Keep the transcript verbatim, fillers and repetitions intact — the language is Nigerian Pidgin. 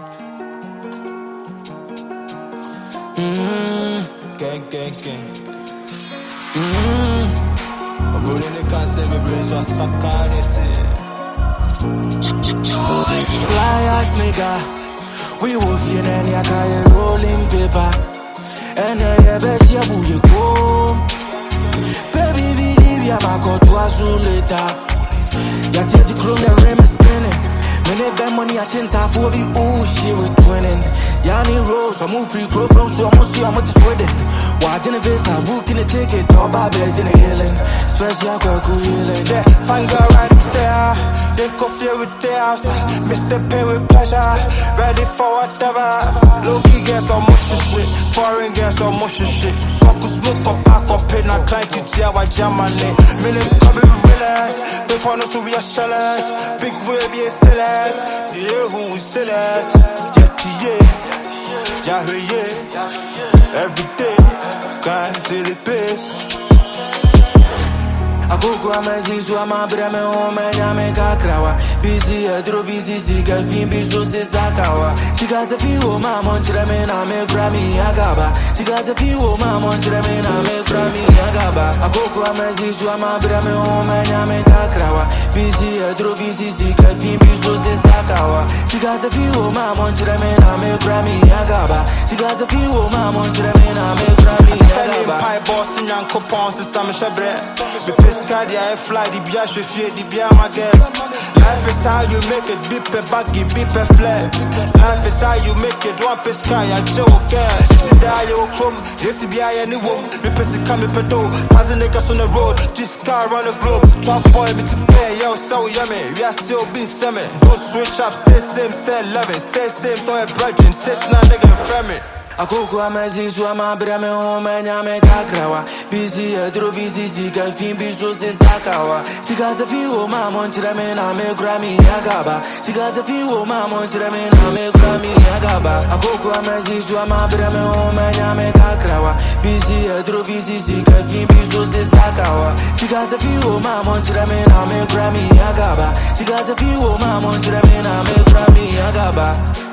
Mm-hmm. Gang, gang, gang. Mm-hmm. I'm rolling the cancer, my brain so I suck on it. Fly ass nigga, we working and ya kaya rolling paper. And ya best ya boo you go. Baby, believe ya ma go to azuleta. Ya tears the chrome, the rim is spinning. Many bad money I chinta for the ooh shit we twinning. Yanni Rose, I move free, grow from so I'm gonna see how much it's wedding. Why Genevieve, I book in the ticket, all by bed in the healing. Especially I got cool healing. Yeah, fine girl riding there. Then coffee with the house. Mister Pay with pleasure. Ready for whatever. Low key get some motion shit. Foreign get some motion shit. Fuck smoke up, pack up, pay not client to tear what jam on it. Minute come relax. They want us to be a shellers. Big wave, yeah, sellers. Yeah, who we sellers. Yeah, yeah. Yeah, yeah. Every day. Can't till it pays. I go go amazing, so I'm a brame home and I make a crawa. Busy, a drop busy, sick, a fin, biso, sakawa. She got a few, my montramen, I make Grammy, Agaba. She got a few, my montramen, I make Grammy, Agaba. I go go amazing, so I'm a brame home and I make a crawa. Busy, a drop busy, sick, a fin, biso, sakawa. She got a few, my montramen, I make Grammy, Agaba. She got a few, my montramen, I make Grammy, Agaba. Pie boss in young coupons, and some shabre. Cardia, I fly the biash with you, the bia my guess. Life is how you make it, beep a baggy, beep a flat. Life is how you make it, one piece sky, I joke. Sit down, you come, yes, be I any woman. The person coming per door, thousand niggas on the road, just car around the globe. Drop boy, me to pay, yo, so yummy. We are still being semi. Go switch up, stay same, stay loving, stay same, so I'm bridging, six nine nigga in family. I go go amazing, so I'm a brame home and I make a crawa. Busy, a drop busy, sick, a fin, biso, sakawa. She got a few, my montramen, I make Grammy, Agaba. She got a few, my montramen, I make Grammy, Agaba. I go go amazing, so I'm a brame home and I make a crawa. Busy, a drop busy, sick, a fin, biso, sakawa. She got a few, my montramen, I make Grammy, Agaba. She got a few, my montramen, I make Grammy, Agaba.